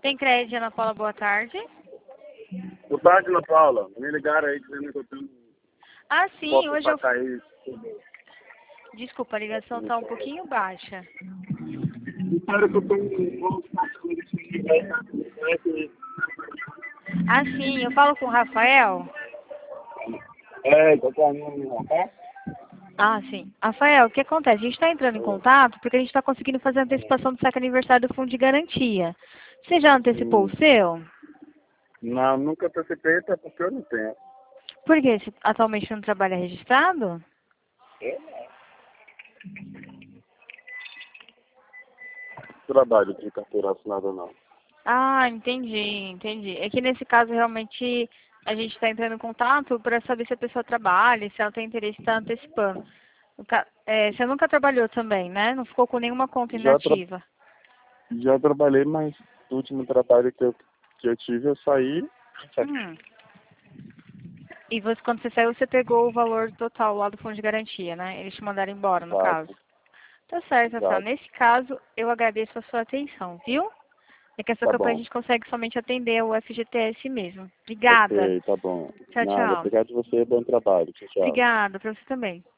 Tem crédito, Ana Paula, boa tarde. Boa tarde, Ana Paula. Me ligaram aí dizendo que eu tenho Ah, sim, posso hoje eu... passar isso. Desculpa, a ligação tá um pouquinho baixa. Disseram que eu tenho Ah, sim, eu falo com o Rafael. tô caminhando, rapaz. Ah, sim. Rafael, o que acontece? A gente está entrando em contato porque a gente está conseguindo fazer a antecipação do saque aniversário do Fundo de Garantia. Você já antecipou o seu? Não, nunca antecipei, até porque eu não tenho. Por quê? Você atualmente não trabalha registrado? Trabalho de carteira assinada, não. Ah, entendi. É que nesse caso realmente a gente está entrando em contato para saber se a pessoa trabalha, se ela tem interesse em estar antecipando. Você nunca trabalhou também, né? Não ficou com nenhuma conta Já, inativa. já trabalhei, mas o último trabalho que eu tive, eu saí. Hum. E você, quando você saiu, você pegou o valor total lá do fundo de garantia, né? Eles te mandaram embora, no caso. Exato, Tá certo, Rafael. exato. Nesse caso, eu agradeço a sua atenção, viu? É que essa Tá campanha a bom. gente consegue somente atender o FGTS mesmo. Obrigada. Ok, tá bom. Tchau, Nada, tchau. obrigado a você, bom trabalho. Tchau, tchau. Obrigada, pra você também.